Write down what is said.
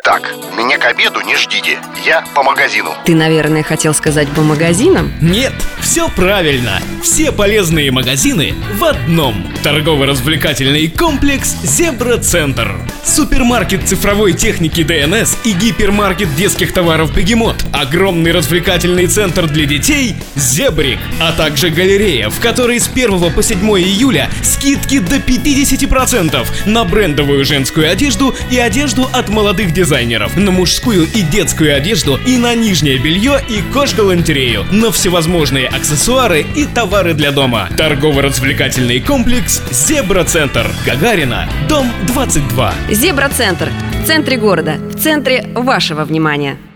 Так, меня к обеду не ждите, я по магазину. Ты, наверное, хотел сказать по магазинам? Нет, все правильно. Все полезные магазины в одном. Торгово-развлекательный комплекс «Зебра-центр». Супермаркет цифровой техники ДНС и гипермаркет детских товаров «Бегемот». Огромный развлекательный центр для детей «Зебрик». А также галерея, в которой с 1 по 7 июля скидки до 50% на брендовую женскую одежду и одежду от молодых дизайнеров, на мужскую и детскую одежду и на нижнее белье и кожгалантерею, на всевозможные аксессуары и товары для дома. Торгово-развлекательный комплекс «Зебра-центр». Гагарина, дом 22. Зебра-центр в центре города, в центре вашего внимания.